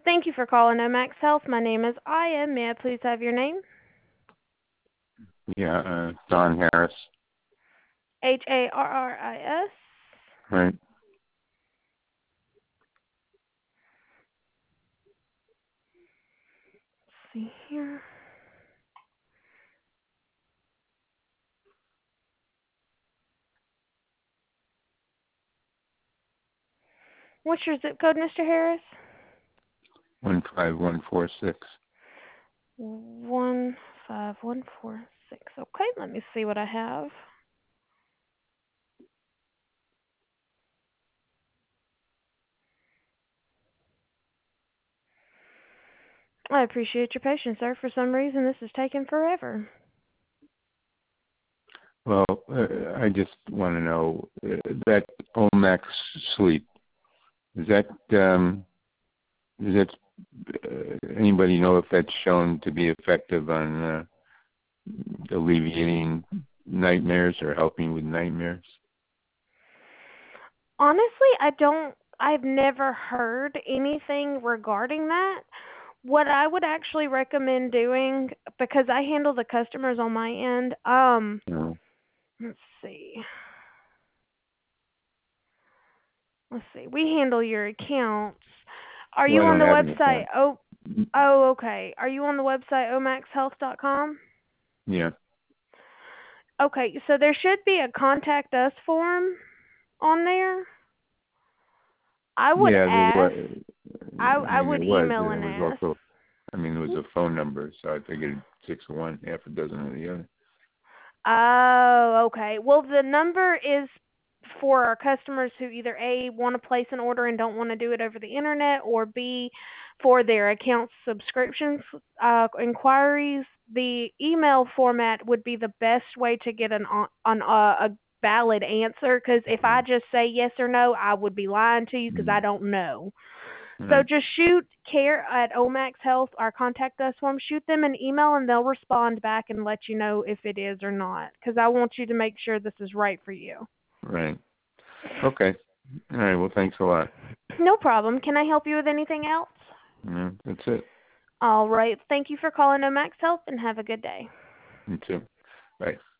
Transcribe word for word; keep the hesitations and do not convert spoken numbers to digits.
Thank you for calling Omax Health. My name is Aya. May I please have your name? Yeah, uh, Don Harris. H A R R I S. Right. Let's see here. What's your zip code, Mister Harris? One five one four six. One five one four six. Okay, let me see what I have. I appreciate your patience, sir. For some reason, this is taking forever. Well, uh, I just want to know uh, that Omax Sleep. Is that um, is that uh, anybody know if that's shown to be effective on uh, alleviating nightmares or helping with nightmares? Honestly, I don't. I've never heard anything regarding that. What I would actually recommend doing, because I handle the customers on my end, um, No. let's see. Let's see. We handle your accounts. Are Well, you I on don't the have an website? account. Oh, oh, okay. Are you on the website omax health dot com? Yeah. Okay, so there should be a contact us form on there. I would Yeah, there ask. was. I I I mean, would there was. email There and was ask. also. I mean, there was a phone number, so I figured six of one, half a dozen of the other. Oh, okay. Well, the number is for our customers who either A, want to place an order and don't want to do it over the internet, or B, for their account subscriptions uh, inquiries. The email format would be the best way to get an on, on uh, a valid answer, because if I just say yes or no, I would be lying to you because I Mm-hmm. don't know. So Right. just shoot care at Omax Health, our contact us form. Shoot them an email and they'll respond back and let you know if it is or not. Because I want you to make sure this is right for you. Right. Okay. All right. Well, thanks a lot. No problem. Can I help you with anything else? Yeah, that's it. All right. Thank you for calling Omax Health and have a good day. You too. Bye.